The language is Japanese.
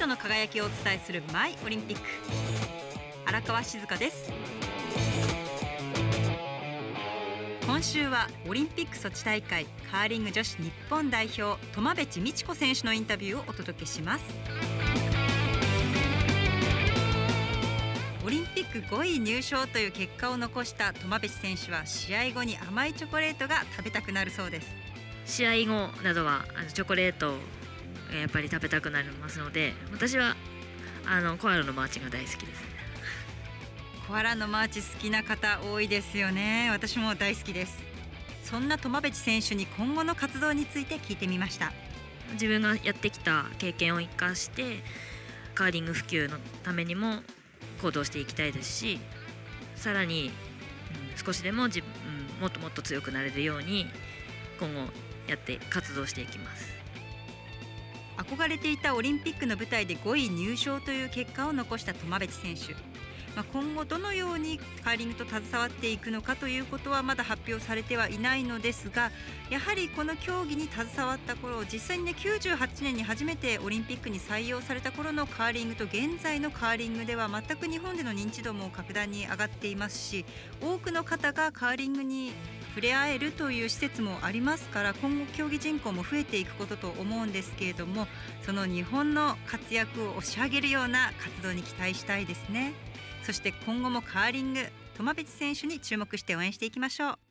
トの輝きをお伝えするマイオリンピック。荒川静香です。今週はオリンピックソチ大会カーリング女子日本代表苫米地美智子選手のインタビューをお届けします。オリンピック5位入賞という結果を残した苫米地選手は試合後に甘いチョコレートが食べたくなるそうです。 試合後などはチョコレートをやっぱり食べたくなりますので、私はコアラのマーチが大好きです。 コアラのマーチ好きな方多いですよね。私も大好きです。そんな苫米地選手に今後の活動について聞いてみました。 自分がやってきた経験を生かしてカーリング普及のためにも行動していきたいですし、さらに、少しでももっともっと強くなれるように今後やって活動していきます。 憧れていたオリンピックの舞台で5位入賞という結果を残した苫米地選手、今後どのようにカーリングと携わっていくのかということはまだ発表されてはいないのですが、やはりこの競技に携わった頃、実際に98年に初めてオリンピックに採用された頃のカーリングと現在のカーリングでは全く日本での認知度も格段に上がっていますし、多くの方がカーリングに触れ合えるという施設もありますから、今後競技人口も増えていくことと思うんですけれども、その日本の活躍を押し上げるような活動に期待したいですね。そして今後もカーリング苫米地選手に注目して応援していきましょう。